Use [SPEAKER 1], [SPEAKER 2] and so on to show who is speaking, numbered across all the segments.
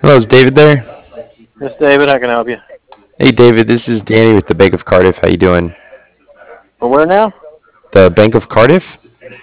[SPEAKER 1] Hello, is David there?
[SPEAKER 2] Miss David, how can I help you?
[SPEAKER 1] Hey, David, this is Danny with the Bank of Cardiff. How you doing?
[SPEAKER 2] Well, where now?
[SPEAKER 1] The Bank of Cardiff?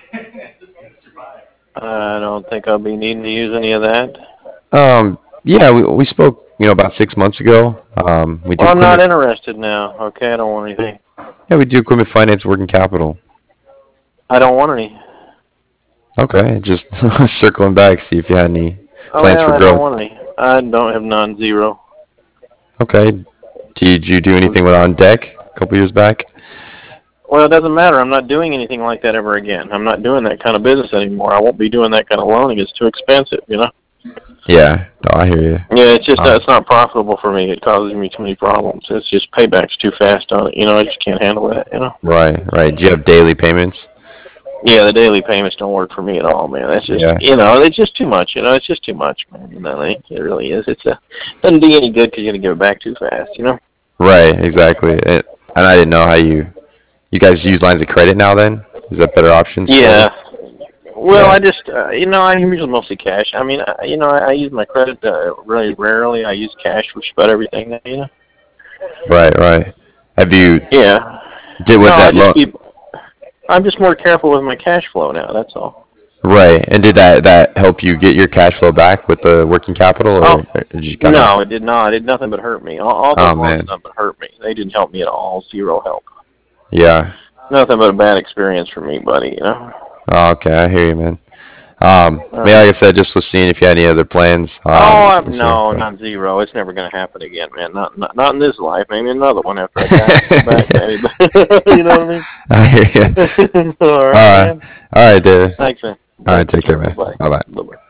[SPEAKER 2] I don't think I'll be needing to use any of that.
[SPEAKER 1] Yeah, we spoke, about 6 months ago. We do
[SPEAKER 2] Well, I'm not
[SPEAKER 1] equipment.
[SPEAKER 2] interested now. Okay, I don't want anything.
[SPEAKER 1] Yeah, we do equipment finance, working capital.
[SPEAKER 2] I don't want any.
[SPEAKER 1] Okay, just circling back, see if you had any
[SPEAKER 2] Oh
[SPEAKER 1] plans
[SPEAKER 2] well,
[SPEAKER 1] for
[SPEAKER 2] I don't
[SPEAKER 1] growth.
[SPEAKER 2] want any. I don't have non-zero.
[SPEAKER 1] Okay, did you do anything with on deck a couple years back?
[SPEAKER 2] Well, it doesn't matter. I'm not doing anything like that ever again. I'm not doing that kind of business anymore. I won't be doing that kind of loaning. It's too expensive.
[SPEAKER 1] Yeah, no, I hear you.
[SPEAKER 2] Yeah, it's just
[SPEAKER 1] Um,
[SPEAKER 2] it's not profitable for me. It causes me too many problems. It's just payback's too fast on it. I just can't handle that.
[SPEAKER 1] right, right. Do you have daily payments?
[SPEAKER 2] Yeah, the daily payments don't work for me at all, man. That's just,
[SPEAKER 1] Yeah,
[SPEAKER 2] it's just too much. It's just too much, man. It really is. Doesn't do you any good because you're gonna give it back too fast.
[SPEAKER 1] right, exactly. And I didn't know how you guys use lines of credit now. Then is that better options for you?
[SPEAKER 2] Yeah. Well,
[SPEAKER 1] Yeah,
[SPEAKER 2] I just, I use mostly cash. I mean, I use my credit really rarely. I use cash for just about everything.
[SPEAKER 1] right, right. Have you
[SPEAKER 2] Yeah.
[SPEAKER 1] did
[SPEAKER 2] No,
[SPEAKER 1] was
[SPEAKER 2] I
[SPEAKER 1] that
[SPEAKER 2] just
[SPEAKER 1] loan
[SPEAKER 2] keep. I'm just more careful with my cash flow now. That's all.
[SPEAKER 1] right? And did that help you get your cash flow back with the working capital,
[SPEAKER 2] Oh,
[SPEAKER 1] or did you kind of?
[SPEAKER 2] no, it did not. It did nothing but hurt me. All those
[SPEAKER 1] Oh
[SPEAKER 2] loans did
[SPEAKER 1] man,
[SPEAKER 2] nothing but hurt me. They didn't help me at all. Zero help.
[SPEAKER 1] yeah.
[SPEAKER 2] Nothing but a bad experience for me, buddy.
[SPEAKER 1] Oh, okay, I hear you, man.
[SPEAKER 2] Uh,
[SPEAKER 1] Yeah, like I said, just was seeing if you had any other plans. This year,
[SPEAKER 2] no,
[SPEAKER 1] but.
[SPEAKER 2] not zero. It's never going to happen again, man. Not in this life. Maybe another one after I die. Come back, maybe. You know what I mean?
[SPEAKER 1] I hear you.
[SPEAKER 2] All right,
[SPEAKER 1] All right,
[SPEAKER 2] man.
[SPEAKER 1] all right, David.
[SPEAKER 2] Thanks, man.
[SPEAKER 1] All right,
[SPEAKER 2] Thanks.
[SPEAKER 1] take care,
[SPEAKER 2] Sure. Bye
[SPEAKER 1] man.
[SPEAKER 2] bye.
[SPEAKER 1] Bye bye.
[SPEAKER 2] Bye bye.